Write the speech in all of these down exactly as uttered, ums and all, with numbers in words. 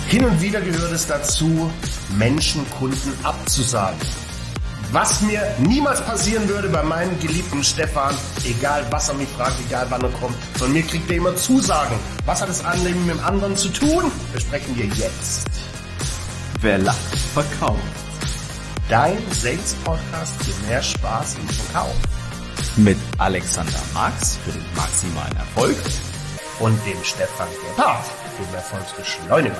Hin und wieder gehört es dazu, Menschen, Kunden abzusagen. Was mir niemals passieren würde bei meinem geliebten Stefan, egal was er mich fragt, egal wann er kommt, von mir kriegt er immer Zusagen. Was hat das Annehmen mit dem anderen zu tun? Besprechen wir jetzt. Wer lacht, verkauft. Dein Sales-Podcast für mehr Spaß im Verkauf. Mit Alexander Marx für den maximalen Erfolg. Und dem Stefan Gebhardt, dem Erfolgsbeschleuniger.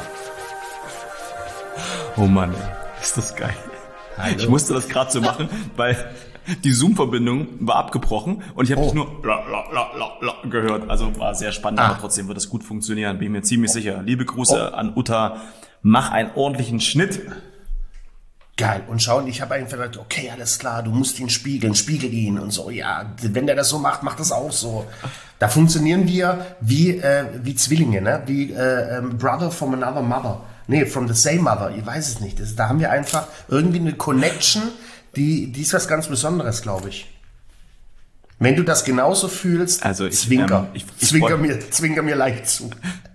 Oh Mann, ist das geil. Hallo. Ich musste das gerade so machen, weil die Zoom-Verbindung war abgebrochen und ich habe Oh. dich nur la, la, la, la, la gehört. Also war sehr spannend, Ah. aber trotzdem wird es gut funktionieren, bin ich mir ziemlich Oh. sicher. Liebe Grüße Oh. an Uta, mach einen ordentlichen Schnitt. Geil. Und schau, und ich habe einfach gedacht, okay, alles klar, du musst ihn spiegeln, spiegel ihn und so. Ja, wenn der das so macht, macht das auch so. Da funktionieren wir wie, äh, wie Zwillinge, ne? Wie äh, ähm, Brother from another mother. Nee, from the same mother. Ich weiß es nicht. Das, da haben wir einfach irgendwie eine Connection, die, die ist was ganz Besonderes, glaube ich. Wenn du das genauso fühlst, Also ich, zwinker. ähm, ich- ich zwinker, freu- mir, zwinker mir leicht zu.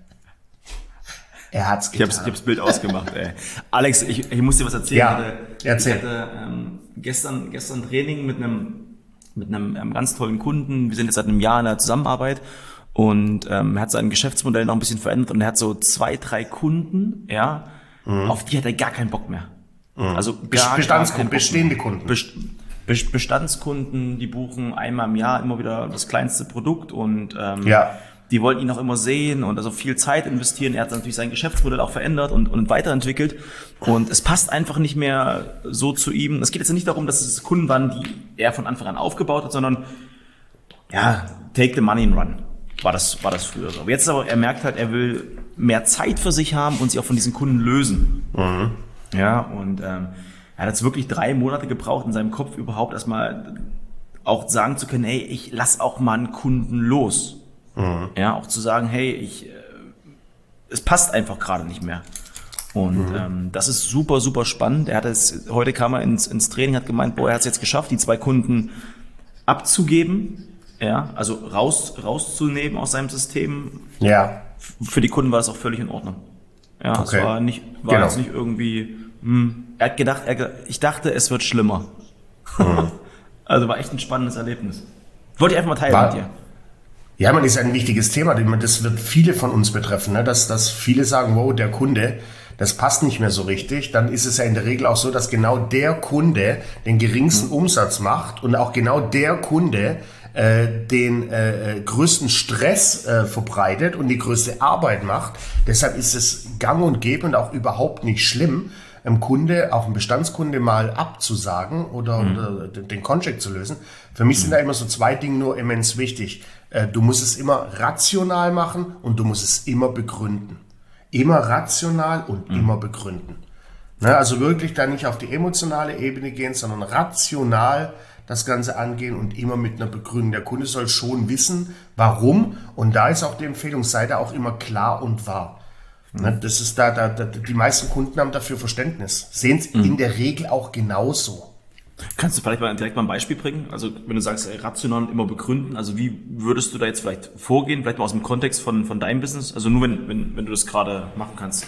Er hat's Ich getan. hab's, ich hab's Bild ausgemacht, ey. Alex, ich, ich muss dir was erzählen. Ja, ich hatte, erzähl. Ich hatte ähm, gestern, gestern Training mit einem, mit einem ähm, ganz tollen Kunden. Wir sind jetzt seit einem Jahr in der Zusammenarbeit und ähm, er hat sein Geschäftsmodell noch ein bisschen verändert und er hat so zwei, drei Kunden, ja, Mhm. auf die hat er gar keinen Bock mehr. Also Bes- gar, Bestandskunden, gar keinen Bock bestehende mehr. Kunden. Best- Best- Bestandskunden, die buchen einmal im Jahr immer wieder das kleinste Produkt und ähm, Ja. die wollten ihn auch immer sehen und also viel Zeit investieren. Er hat natürlich sein Geschäftsmodell auch verändert und, und weiterentwickelt. Und es passt einfach nicht mehr so zu ihm. Es geht jetzt nicht darum, dass es Kunden waren, die er von Anfang an aufgebaut hat, sondern ja, take the money and run. War das, war das früher so. Aber jetzt aber, er merkt halt, er will mehr Zeit für sich haben und sich auch von diesen Kunden lösen. Mhm. Ja, und ähm, er hat jetzt wirklich drei Monate gebraucht, in seinem Kopf überhaupt erstmal auch sagen zu können, hey, ich lass auch mal einen Kunden los. Mhm. Ja, auch zu sagen, hey, ich, äh, es passt einfach gerade nicht mehr. Und Mhm. ähm, das ist super, super spannend. Er hat es, heute kam er ins, ins Training, hat gemeint, boah, er hat es jetzt geschafft, die zwei Kunden abzugeben, ja, also raus, rauszunehmen aus seinem System. Ja. F- Für die Kunden war es auch völlig in Ordnung. Ja, Okay. es war nicht, war Genau. jetzt nicht irgendwie, hm, er hat gedacht, er, ge- ich dachte, es wird schlimmer. Mhm. Also war echt ein spannendes Erlebnis. Wollte ich einfach mal teilen War- mit dir. Ja, man, ist ein wichtiges Thema. Das wird viele von uns betreffen, ne? dass, dass viele sagen, wow, der Kunde, das passt nicht mehr so richtig. Dann ist es ja in der Regel auch so, dass genau der Kunde den geringsten Umsatz macht und auch genau der Kunde äh, den äh, größten Stress äh, verbreitet und die größte Arbeit macht. Deshalb ist es gang und gäbe und auch überhaupt nicht schlimm, einem Kunde, auch einem Bestandskunde mal abzusagen oder, Mhm. oder den Contract zu lösen. Für mich sind da immer so zwei Dinge nur immens wichtig. Äh, Du musst es immer rational machen und du musst es immer begründen. Immer rational und Mhm. immer begründen. Ne, also wirklich da nicht auf die emotionale Ebene gehen, sondern rational das Ganze angehen und immer mit einer Begründung. Der Kunde soll schon wissen, warum. Und da ist auch die Empfehlung, sei da auch immer klar und wahr. Ne, das ist da, da, da, die meisten Kunden haben dafür Verständnis. Sehen es in der Regel auch genauso. Kannst du vielleicht mal direkt mal ein Beispiel bringen? Also wenn du sagst, ey, rational und immer begründen, also wie würdest du da jetzt vielleicht vorgehen? Vielleicht mal aus dem Kontext von, von deinem Business? Also nur wenn, wenn, wenn du das gerade machen kannst.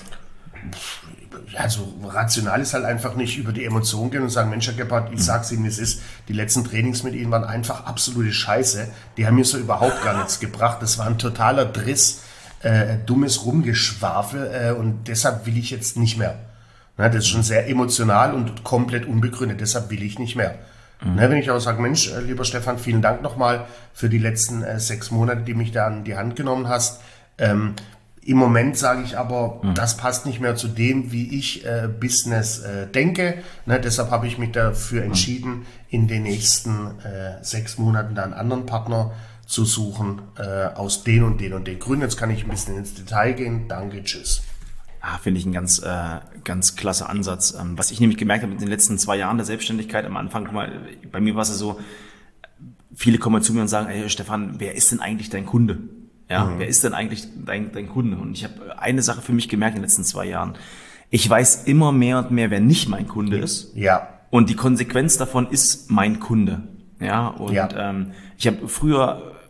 Also rational ist halt einfach nicht über die Emotionen gehen und sagen, Mensch, Herr Gebhardt, ich sag's Ihnen, wie es ist. Die letzten Trainings mit Ihnen waren einfach absolute Scheiße. Die haben mir so überhaupt gar nichts gebracht. Das war ein totaler Driss, äh, dummes Rumgeschwafel äh, und deshalb will ich jetzt nicht mehr. Na, das ist schon sehr emotional und komplett unbegründet. Deshalb will ich nicht mehr. Mhm. Na, wenn ich auch sage, Mensch, äh, lieber Stefan, vielen Dank nochmal für die letzten äh, sechs Monate, die mich da an die Hand genommen hast. Ähm, Im Moment sage ich aber, mhm. das passt nicht mehr zu dem, wie ich äh, Business äh, denke. Ne, deshalb habe ich mich dafür entschieden, in den nächsten äh, sechs Monaten da einen anderen Partner zu suchen, äh, aus den und den und den Gründen. Jetzt kann ich ein bisschen ins Detail gehen. Danke, tschüss. Ah, finde ich ein ganz, äh, ganz klasse Ansatz. Ähm, was ich nämlich gemerkt habe in den letzten zwei Jahren der Selbstständigkeit am Anfang, guck mal, bei mir war es so, viele kommen zu mir und sagen, ey Stefan, wer ist denn eigentlich dein Kunde? Ja, mhm. wer ist denn eigentlich dein, dein Kunde? Und ich habe eine Sache für mich gemerkt in den letzten zwei Jahren. Ich weiß immer mehr und mehr, wer nicht mein Kunde ist. Ja. Und die Konsequenz davon ist mein Kunde. Ja, und ja. Ähm, ich habe früher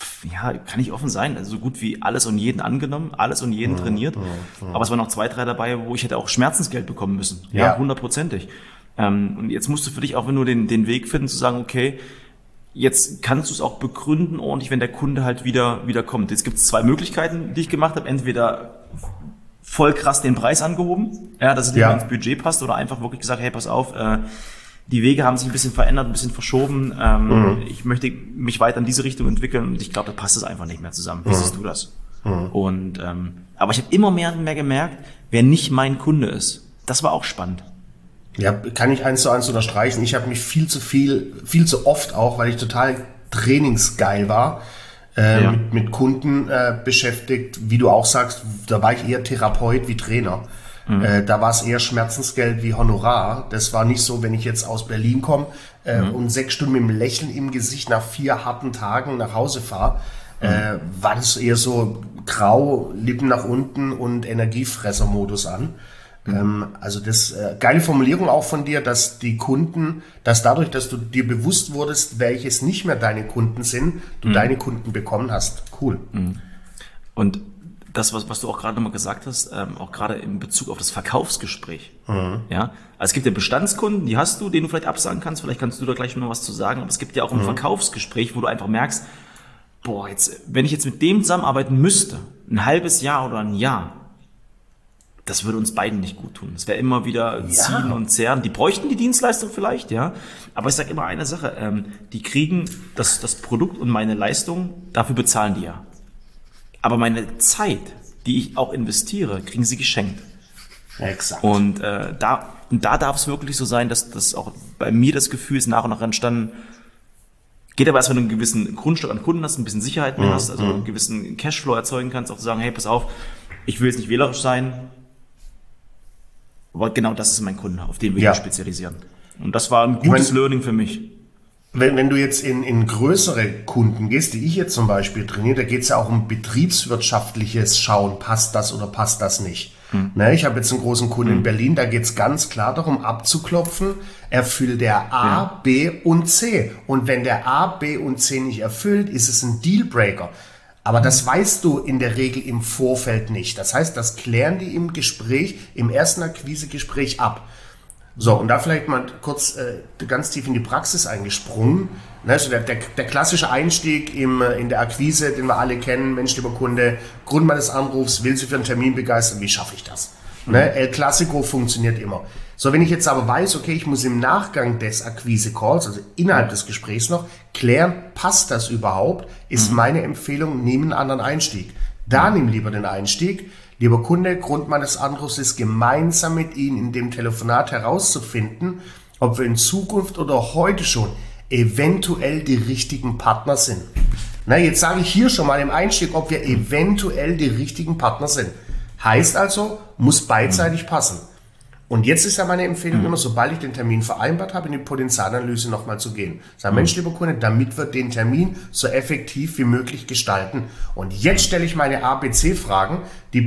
Ja, kann ich offen sein. Also so gut wie alles und jeden angenommen, alles und jeden ja, trainiert. Ja, ja. Aber es waren noch zwei, drei dabei, wo ich hätte auch Schmerzensgeld bekommen müssen. Ja, hundertprozentig. Ähm, und jetzt musst du für dich auch nur den, den Weg finden, zu sagen, okay, jetzt kannst du es auch begründen ordentlich, wenn der Kunde halt wieder, wieder kommt. Jetzt gibt es zwei Möglichkeiten, die ich gemacht habe. Entweder voll krass den Preis angehoben, ja, dass es nicht ja. mehr ins Budget passt, oder einfach wirklich gesagt, hey, pass auf, äh, die Wege haben sich ein bisschen verändert, ein bisschen verschoben. Ähm, mhm. Ich möchte mich weiter in diese Richtung entwickeln und ich glaube, da passt es einfach nicht mehr zusammen. Wie mhm. siehst du das? Mhm. Und ähm, aber ich habe immer mehr und mehr gemerkt, wer nicht mein Kunde ist. Das war auch spannend. Ja, kann ich eins zu eins unterstreichen. Ich habe mich viel zu viel, viel zu oft auch, weil ich total trainingsgeil war, äh, ja. mit, mit Kunden äh, beschäftigt. Wie du auch sagst, da war ich eher Therapeut wie Trainer. Mhm. Äh, da war es eher Schmerzensgeld wie Honorar. Das war nicht so, wenn ich jetzt aus Berlin komme äh, mhm. und sechs Stunden mit dem Lächeln im Gesicht nach vier harten Tagen nach Hause fahre, mhm. äh, war das eher so grau, Lippen nach unten und Energiefresser-Modus an. Mhm. Ähm, also das äh, geile Formulierung auch von dir, dass die Kunden, dass dadurch, dass du dir bewusst wurdest, welches nicht mehr deine Kunden sind, du mhm. deine Kunden bekommen hast. Cool. Mhm. Und das, was, was du auch gerade nochmal gesagt hast, ähm, auch gerade in Bezug auf das Verkaufsgespräch. Mhm. Ja, also es gibt ja Bestandskunden, die hast du, denen du vielleicht absagen kannst, vielleicht kannst du da gleich noch was zu sagen, aber es gibt ja auch ein mhm. Verkaufsgespräch, wo du einfach merkst, boah, jetzt, wenn ich jetzt mit dem zusammenarbeiten müsste, ein halbes Jahr oder ein Jahr, das würde uns beiden nicht gut tun. Es wäre immer wieder ziehen ja. und zehren. Die bräuchten die Dienstleistung vielleicht, ja. Aber ich sage immer eine Sache, ähm, die kriegen das, das Produkt und meine Leistung, dafür bezahlen die ja. Aber meine Zeit, die ich auch investiere, kriegen sie geschenkt. Exakt. Und äh, da, und da darf es wirklich so sein, dass das auch bei mir das Gefühl ist, nach und nach entstanden, geht aber erst, wenn du einen gewissen Grundstock an Kunden hast, ein bisschen Sicherheit mehr mhm. hast, also einen gewissen Cashflow erzeugen kannst, auch zu sagen, hey, pass auf, ich will jetzt nicht wählerisch sein, aber genau das ist mein Kunde, auf den wir ja. spezialisieren. Und das war ein gutes ich mein, Learning für mich. Wenn, wenn du jetzt in, in größere Kunden gehst, die ich jetzt zum Beispiel trainiere, da geht es ja auch um betriebswirtschaftliches Schauen, passt das oder passt das nicht. Hm. Ne, ich habe jetzt einen großen Kunden hm. in Berlin, da geht es ganz klar darum, abzuklopfen, erfüllt der A, ja. B und C. Und wenn der A, B und C nicht erfüllt, ist es ein Dealbreaker. Aber das weißt du in der Regel im Vorfeld nicht. Das heißt, das klären die im Gespräch, im ersten Akquisegespräch ab. So, und da vielleicht mal kurz äh, ganz tief in die Praxis eingesprungen. Ne, also der, der, der klassische Einstieg im, in der Akquise, den wir alle kennen, Mensch, lieber Kunde, Grund meines Anrufs, will Sie für einen Termin begeistern, wie schaffe ich das? Mhm. Ne, El Clasico funktioniert immer. So, wenn ich jetzt aber weiß, okay, ich muss im Nachgang des Akquise-Calls, also innerhalb des Gesprächs noch, klären, passt das überhaupt, ist mhm. meine Empfehlung, nimm einen anderen Einstieg. Da mhm. nimm lieber den Einstieg. Lieber Kunde, Grund meines Anrufs ist, gemeinsam mit Ihnen in dem Telefonat herauszufinden, ob wir in Zukunft oder heute schon eventuell die richtigen Partner sind. Na, jetzt sage ich hier schon mal im Einstieg, ob wir eventuell die richtigen Partner sind. Heißt also, muss beidseitig passen. Und jetzt ist ja meine Empfehlung mhm. immer, sobald ich den Termin vereinbart habe, in die Potenzialanalyse nochmal zu gehen. Sag, Mensch, lieber Kunde, damit wir den Termin so effektiv wie möglich gestalten. Und jetzt stelle ich meine A B C-Fragen, die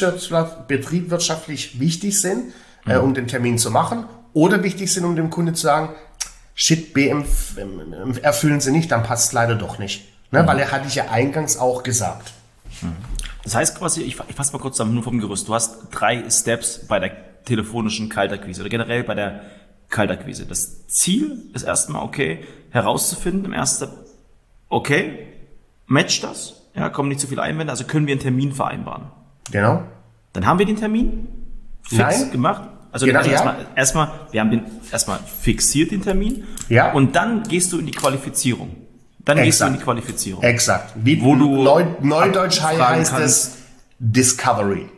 betriebswirtschaftlich wichtig sind, mhm. äh, um den Termin zu machen, oder wichtig sind, um dem Kunde zu sagen, shit, B M erfüllen Sie nicht, dann passt es leider doch nicht. Ne? Mhm. Weil er hatte ich ja eingangs auch gesagt. Mhm. Das heißt quasi, ich, ich fasse mal kurz zusammen, nur vom Gerüst. Du hast drei Steps bei der telefonischen Kaltakquise oder generell bei der Kaltakquise. Das Ziel ist erstmal, okay, herauszufinden im ersten Step, okay, matcht das? Ja, kommen nicht zu viele Einwände, also können wir einen Termin vereinbaren. Genau. Dann haben wir den Termin fix Nein. gemacht. Also, genau, also ja. erstmal, erstmal, wir haben den erstmal fixiert, den Termin. Ja. Und dann gehst du in die Qualifizierung. Dann Exakt. gehst du in die Qualifizierung. Exakt. Wie wo du Neu, Neudeutsch heißt es Discovery.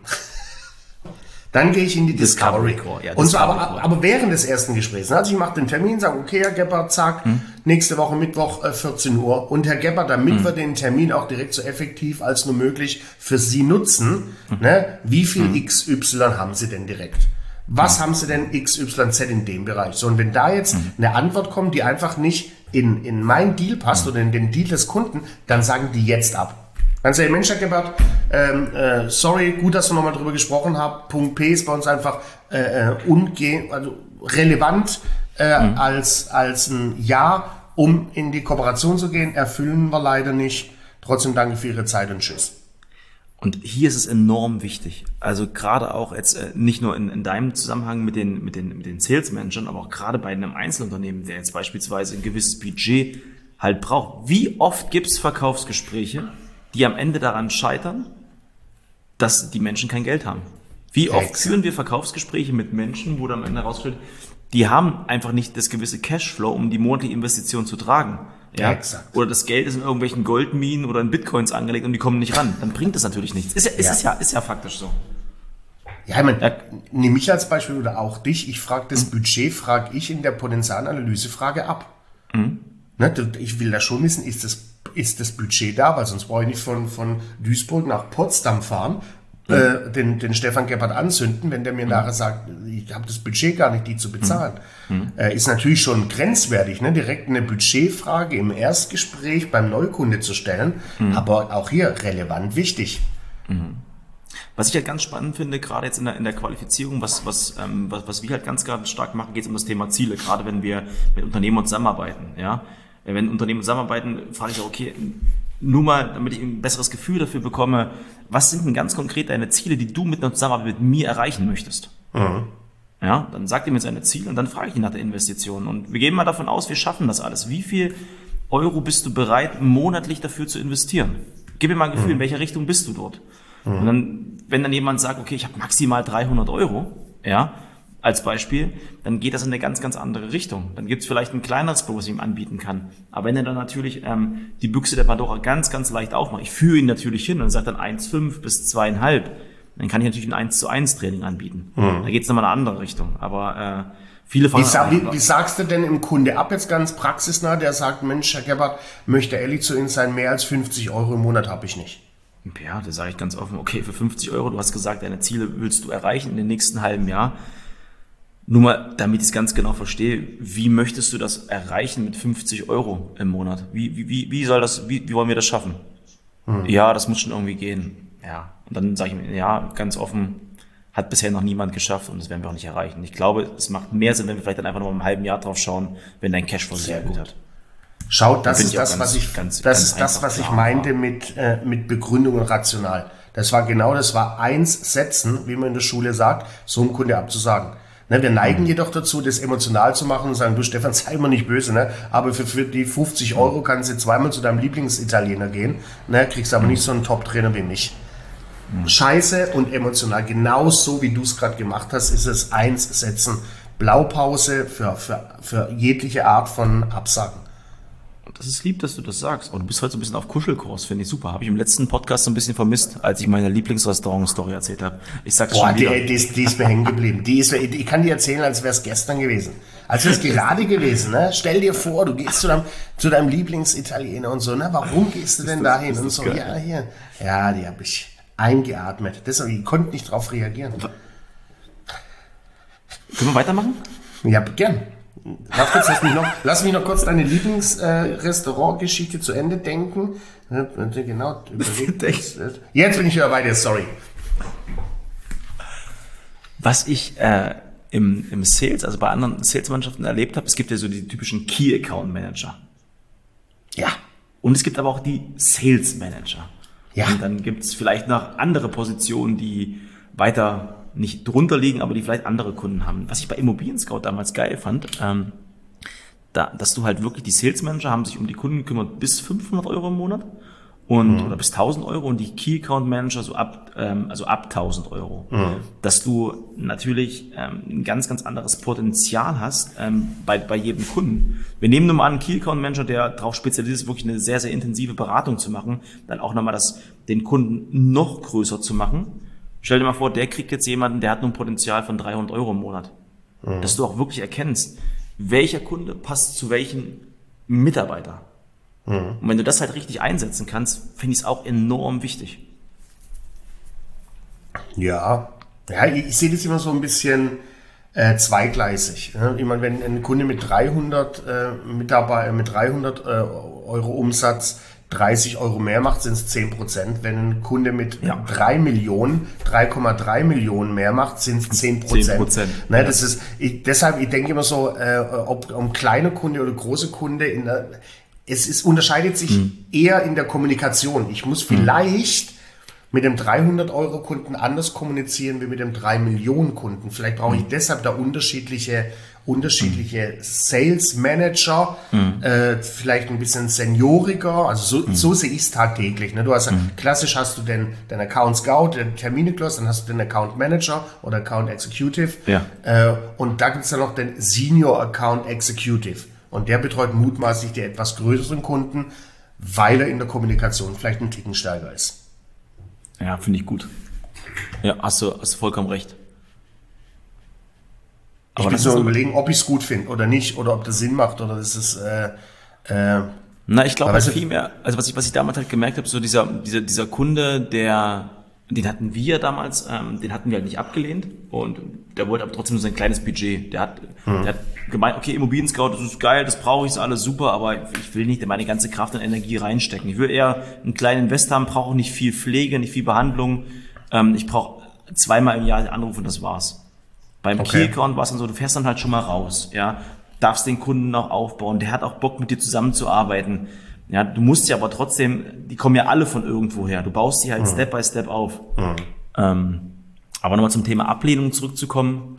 Dann gehe ich in die Discovery. Discovery ja, und so, aber, aber während des ersten Gesprächs. Also ich mache den Termin, sage, okay, Herr Gebhardt, zack, hm. nächste Woche Mittwoch äh, vierzehn Uhr. Und Herr Gebhardt, damit hm. wir den Termin auch direkt so effektiv als nur möglich für Sie nutzen, hm. ne, wie viel hm. X Y haben Sie denn direkt? Was hm. haben Sie denn X Y Z in dem Bereich? So, und wenn da jetzt hm. eine Antwort kommt, die einfach nicht in, in mein Deal passt hm. oder in den Deal des Kunden, dann sagen die jetzt ab. Dann sage ich, Mensch, Herr Gebhardt, ähm, äh, sorry, gut, dass wir nochmal drüber gesprochen haben. Punkt P ist bei uns einfach äh, unge also relevant äh, mhm. als, als ein Ja, um in die Kooperation zu gehen. Erfüllen wir leider nicht. Trotzdem danke für Ihre Zeit und tschüss. Und hier ist es enorm wichtig. Also gerade auch jetzt äh, nicht nur in, in deinem Zusammenhang mit den, mit den, mit den Sales-Managern, aber auch gerade bei einem Einzelunternehmen, der jetzt beispielsweise ein gewisses Budget halt braucht. Wie oft gibt es Verkaufsgespräche, die am Ende daran scheitern, dass die Menschen kein Geld haben? Wie oft Exakt. führen wir Verkaufsgespräche mit Menschen, wo dann am Ende herausstellt, die haben einfach nicht das gewisse Cashflow, um die monatliche Investition zu tragen. Ja, exakt. Oder das Geld ist in irgendwelchen Goldminen oder in Bitcoins angelegt und die kommen nicht ran. Dann bringt das natürlich nichts. Ist ja, ist Ja. es ja, ist ja faktisch so. Ja, ich meine, Ja. nehme mich als Beispiel oder auch dich. Ich frage das Budget, frage ich in der Potenzialanalyse-Frage ab. Mhm. Ne, du- ich will da schon wissen, ist das, ist das Budget da? Weil sonst brauche ich nicht von, von Duisburg nach Potsdam fahren, äh, den, den Stefan Gebhardt anzünden, wenn der mir nachher sagt, ich habe das Budget gar nicht, die zu bezahlen. Äh, ist natürlich schon grenzwertig, ne? Direkt eine Budgetfrage im Erstgespräch beim Neukunde zu stellen, aber auch hier relevant wichtig. Was ich halt ganz spannend finde, gerade jetzt in der, in der Qualifizierung, was, was, ähm, was, was wir halt ganz, ganz stark machen, geht es um das Thema Ziele, gerade wenn wir mit Unternehmen zusammenarbeiten. Ja? Wenn Unternehmen zusammenarbeiten, frage ich auch, okay, nur mal, damit ich ein besseres Gefühl dafür bekomme, was sind denn ganz konkret deine Ziele, die du mit einer Zusammenarbeit mit mir erreichen möchtest? Mhm. Ja, dann sagt ihr mir seine Ziele und dann frage ich ihn nach der Investition. Und wir gehen mal davon aus, wir schaffen das alles. Wie viel Euro bist du bereit, monatlich dafür zu investieren? Gib mir mal ein Gefühl, in welcher Richtung bist du dort? Und dann, wenn dann jemand sagt, okay, ich habe maximal dreihundert Euro, ja, als Beispiel, dann geht das in eine ganz, ganz andere Richtung. Dann gibt es vielleicht ein kleineres Produkt, was ich ihm anbieten kann. Aber wenn er dann natürlich ähm, die Büchse der Pandora ganz, ganz leicht aufmacht, ich führe ihn natürlich hin und sagt dann eins Komma fünf bis zwei Komma fünf, dann kann ich natürlich ein eins zu eins Training anbieten. Mhm. Da geht es nochmal in eine andere Richtung. Aber äh, viele von Wie, sa wie, wie sagst du denn im Kunde ab, jetzt ganz praxisnah, der sagt, Mensch, Herr Gebhardt, möchte ehrlich zu Ihnen sein, mehr als fünfzig Euro im Monat habe ich nicht. Ja, da sage ich ganz offen, okay, für fünfzig Euro, du hast gesagt, deine Ziele willst du erreichen in den nächsten halben Jahr. Nur mal, damit ich es ganz genau verstehe, wie möchtest du das erreichen mit fünfzig Euro im Monat? Wie, wie, wie soll das, wie, wie wollen wir das schaffen? Hm. Ja, das muss schon irgendwie gehen. Ja. Und dann sage ich mir, ja, ganz offen, hat bisher noch niemand geschafft und das werden wir auch nicht erreichen. Ich glaube, es macht mehr Sinn, wenn wir vielleicht dann einfach noch mal im halben Jahr drauf schauen, wenn dein Cashflow sehr gut hat. Schaut, das ist ich auch das, ganz- was ich, ganz- das ganz ist das, einfach was ich klar meinte war. mit, äh, mit Begründung und rational. Das war genau, das war eins Sätzen, wie man in der Schule sagt, so einem Kunde abzusagen. Ne, wir neigen jedoch dazu, das emotional zu machen und sagen, du Stefan, sei immer nicht böse, ne? Aber für, für die fünfzig Euro kannst du zweimal zu deinem Lieblingsitaliener gehen, ne? Kriegst aber nicht so einen Top-Trainer wie mich. Scheiße und emotional, genauso wie du es gerade gemacht hast, ist es eins Sätzen. Blaupause für, für, für jegliche Art von Absagen. Das ist lieb, dass du das sagst. Und du bist heute so ein bisschen auf Kuschelkurs, finde ich super. Habe ich im letzten Podcast so ein bisschen vermisst, als ich meine Lieblingsrestaurant-Story erzählt habe. Ich sag's Boah, schon die, wieder. die, ist, die ist mir hängen geblieben. Die ist mir, ich kann dir erzählen, als wäre es gestern gewesen. Als wäre es gerade gewesen. Ne? Stell dir vor, du gehst zu deinem, zu deinem Lieblingsitaliener und so. Ne? Warum gehst du denn das- dahin? ist Und das so, geil. ja, hier. Ja, die habe ich eingeatmet. Deshalb, ich konnte nicht drauf reagieren. Können wir weitermachen? Ja, gern. Lass, kurz, lass, mich noch, lass mich noch kurz deine Lieblingsrestaurantgeschichte äh, zu Ende denken. Ja, genau, überlegt. Jetzt bin ich wieder bei dir, sorry. Was ich äh, im, im Sales, also bei anderen Sales-Mannschaften erlebt habe, es gibt ja so die typischen Key-Account-Manager. Ja. Und es gibt aber auch die Sales-Manager. Ja. Und dann gibt es vielleicht noch andere Positionen, die weiter nicht drunter liegen, aber die vielleicht andere Kunden haben. Was ich bei Immobilien Scout damals geil fand, ähm, da, dass du halt wirklich, die Sales Manager haben sich um die Kunden gekümmert bis fünfhundert Euro im Monat und mhm. oder bis tausend Euro und die Key Account Manager so ab, ähm, also ab tausend Euro. Mhm. Dass du natürlich ähm, ein ganz, ganz anderes Potenzial hast ähm, bei, bei jedem Kunden. Wir nehmen nur mal an, einen Key Account Manager, der darauf spezialisiert ist, wirklich eine sehr, sehr intensive Beratung zu machen, dann auch nochmal das, den Kunden noch größer zu machen. Stell dir mal vor, der kriegt jetzt jemanden, der hat nur ein Potenzial von dreihundert Euro im Monat. Mhm. Dass du auch wirklich erkennst, welcher Kunde passt zu welchem Mitarbeiter. Mhm. Und wenn du das halt richtig einsetzen kannst, finde ich es auch enorm wichtig. Ja, ja, ich, ich sehe das immer so ein bisschen äh, zweigleisig. Ne? Ich meine, wenn ein Kunde mit dreihundert äh, Mitarbeiter, mit dreihundert äh, Euro Umsatz dreißig Euro mehr macht, sind es zehn Prozent. Wenn ein Kunde mit Ja. drei Millionen, drei Komma drei Millionen mehr macht, sind es zehn Prozent. zehn Prozent. Ne, Ja. das ist, ich, deshalb, ich denke immer so, äh, ob, ob kleiner Kunde oder große Kunde, in der, es ist, unterscheidet sich hm. eher in der Kommunikation. Ich muss vielleicht hm. mit dem dreihundert-Euro-Kunden anders kommunizieren wie mit dem drei Millionen Kunden. Vielleicht brauche ich hm. deshalb da unterschiedliche unterschiedliche hm. Sales Manager, hm. äh, vielleicht ein bisschen senioriger, also so, hm. so sehe ich es tagtäglich. Ne? Du hast hm. klassisch hast du den, den Account Scout, den Termine close, dann hast du den Account Manager oder Account Executive ja. äh, und da gibt es dann noch den Senior Account Executive und der betreut mutmaßlich die etwas größeren Kunden, weil er in der Kommunikation vielleicht einen Ticken steiger ist. Ja, finde ich gut. Ja, hast du, hast du vollkommen recht. Ich bin so überlegen, ob ich es gut finde oder nicht, oder ob das Sinn macht, oder ist es, äh, äh, Na, ich glaube, also viel mehr, also was ich, was ich damals halt gemerkt habe, so dieser, dieser, dieser Kunde, der, den hatten wir damals, ähm, den hatten wir halt nicht abgelehnt und der wollte aber trotzdem nur sein kleines Budget. Der hat, hm. der hat gemeint, okay, Immobilien-Scout, das ist geil, das brauche ich, ist alles super, aber ich will nicht meine ganze Kraft und Energie reinstecken. Ich will eher einen kleinen Invest haben, brauche nicht viel Pflege, nicht viel Behandlung. Ähm, ich brauche zweimal im Jahr den Anruf und das war's. Beim okay. Key-Account war es dann so, du fährst dann halt schon mal raus, ja, darfst den Kunden auch aufbauen, der hat auch Bock mit dir zusammenzuarbeiten, ja, du musst ja aber trotzdem, die kommen ja alle von irgendwo her, du baust die halt mhm. Step by Step auf. Mhm. Ähm, aber nochmal zum Thema Ablehnung zurückzukommen,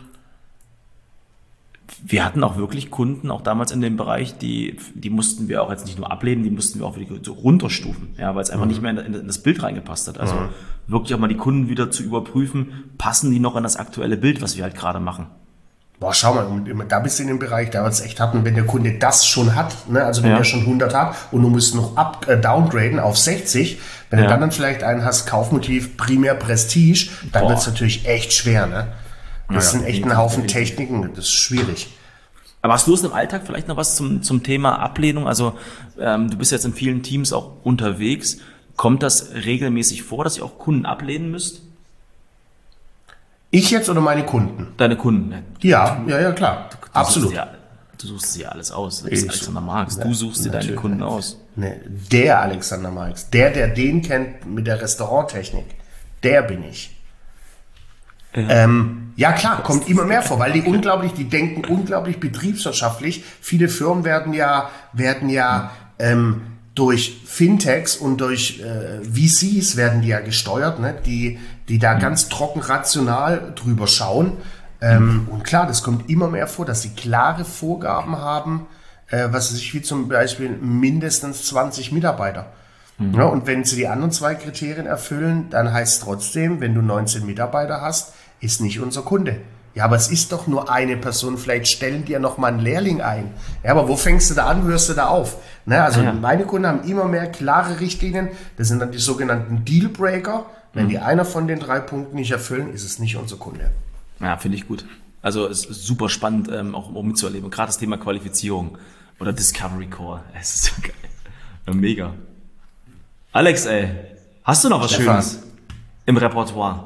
wir hatten auch wirklich Kunden, auch damals in dem Bereich, die, die mussten wir auch jetzt nicht nur ablehnen, die mussten wir auch wirklich so runterstufen, ja, weil es einfach mhm. nicht mehr in, in das Bild reingepasst hat. Also mhm. wirklich auch mal die Kunden wieder zu überprüfen, passen die noch in das aktuelle Bild, was wir halt gerade machen. Boah, schau mal, da bist du in dem Bereich, da wird es echt hatten, wenn der Kunde das schon hat, ne, also wenn ja. der schon hundert hat und du musst noch up, äh, downgraden auf sechzig, wenn ja. du dann, dann vielleicht einen hast, Kaufmotiv, primär Prestige, dann wird es natürlich echt schwer, ne? Das ja, sind echt ein Haufen Techniken, das ist schwierig. Aber hast du es im Alltag vielleicht noch was zum, zum Thema Ablehnung? Also ähm, du bist jetzt in vielen Teams auch unterwegs. Kommt das regelmäßig vor, dass ihr auch Kunden ablehnen müsst? Ich jetzt oder meine Kunden? Deine Kunden. Ne? Ja, ja, ja, klar. Du, du Absolut. Suchst ja, du suchst dir alles aus. Du bist Alexander Marx. Du suchst dir deine Kunden aus. Ne, der Alexander Marx. Der, der den kennt mit der Restauranttechnik. Der bin ich. Ja. Ähm, ja klar, kommt immer mehr vor, weil die unglaublich, die denken unglaublich betriebswirtschaftlich. Viele Firmen werden ja, werden ja ähm, durch Fintechs und durch äh, V Cs werden die ja gesteuert, ne? die, die da mhm. ganz trocken rational drüber schauen. Ähm, mhm. Und klar, das kommt immer mehr vor, dass sie klare Vorgaben haben, äh, was sich wie zum Beispiel mindestens zwanzig Mitarbeiter. Mhm. Ja, und wenn sie die anderen zwei Kriterien erfüllen, dann heißt es trotzdem, wenn du neunzehn Mitarbeiter hast, ist nicht unser Kunde. Ja, aber es ist doch nur eine Person, vielleicht stellen die ja noch mal einen Lehrling ein. Ja, aber wo fängst du da an, hörst du da auf? Ne, also ja. meine Kunden haben immer mehr klare Richtlinien, das sind dann die sogenannten Dealbreaker. Wenn mhm. die einer von den drei Punkten nicht erfüllen, ist es nicht unser Kunde. Ja, finde ich gut. Also es ist super spannend, ähm, auch, auch mitzuerleben. Gerade das Thema Qualifizierung oder Discovery Call. Es ist so geil. Ja, mega. Alex, ey, hast du noch was Stefan. Schönes im Repertoire?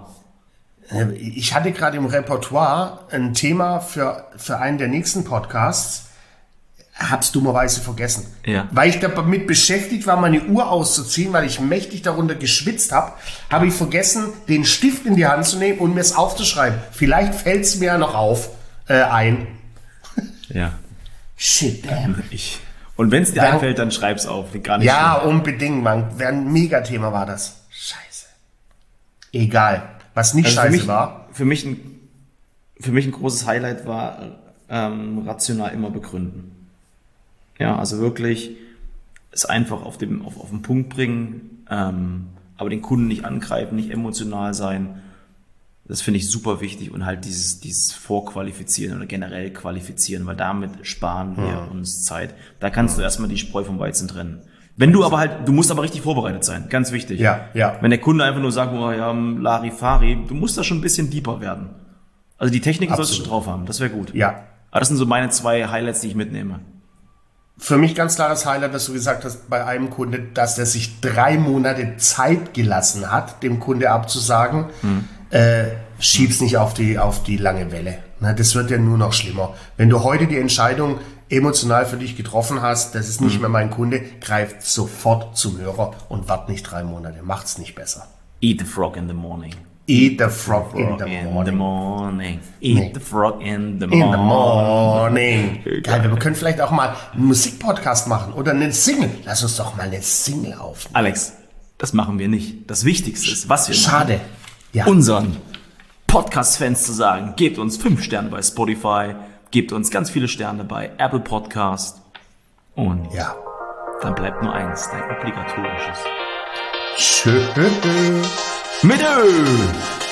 Ich hatte gerade im Repertoire ein Thema für, für einen der nächsten Podcasts, hab's dummerweise vergessen. Ja. Weil ich damit beschäftigt war, meine Uhr auszuziehen, weil ich mächtig darunter geschwitzt habe, habe ich vergessen, den Stift in die Hand zu nehmen und mir es aufzuschreiben. Vielleicht fällt's mir ja noch auf äh, ein. Ja. Shit, damn. Ich. Und wenn es dir dann, einfällt, dann schreib's auf. Gar nicht ja, schlimm. Unbedingt, Mann. Ein Megathema war das. Scheiße. Egal. Was nicht also scheiße für mich, war. Für mich, ein, für mich ein großes Highlight war ähm, rational immer begründen. Ja, also wirklich es einfach auf, dem, auf, auf den Punkt bringen, ähm, aber den Kunden nicht angreifen, nicht emotional sein. Das finde ich super wichtig und halt dieses, dieses Vorqualifizieren oder generell qualifizieren, weil damit sparen wir ja. uns Zeit. Da kannst ja. du erstmal die Spreu vom Weizen trennen. Wenn du aber halt, du musst aber richtig vorbereitet sein, ganz wichtig. Ja, ja. Wenn der Kunde einfach nur sagt, oh ja, Larifari, du musst da schon ein bisschen deeper werden. Also die Technik sollst du schon drauf haben, das wäre gut. Ja. Aber das sind so meine zwei Highlights, die ich mitnehme. Für mich ganz klares Highlight, dass du gesagt hast bei einem Kunde, dass der sich drei Monate Zeit gelassen hat, dem Kunde abzusagen. Hm. Äh, schieb's nicht auf die, auf die lange Welle. Na, das wird ja nur noch schlimmer. Wenn du heute die Entscheidung emotional für dich getroffen hast, das ist nicht mhm. mehr mein Kunde, greift sofort zum Hörer und wart nicht drei Monate. Macht's nicht besser. Eat the frog in the morning. Eat the frog in the in morning. the morning. Eat Nee. the frog in the In the morning. morning. Geil, wir können vielleicht auch mal einen Musikpodcast machen oder eine Single. Lass uns doch mal eine Single aufnehmen. Alex, das machen wir nicht. Das Wichtigste ist, was wir Schade. Ja. machen, unseren Podcast-Fans zu sagen, gebt uns fünf Sterne bei Spotify, gebt uns ganz viele Sterne bei Apple Podcast und Ja. dann bleibt nur eins, dein obligatorisches. Schön. Mit Ö!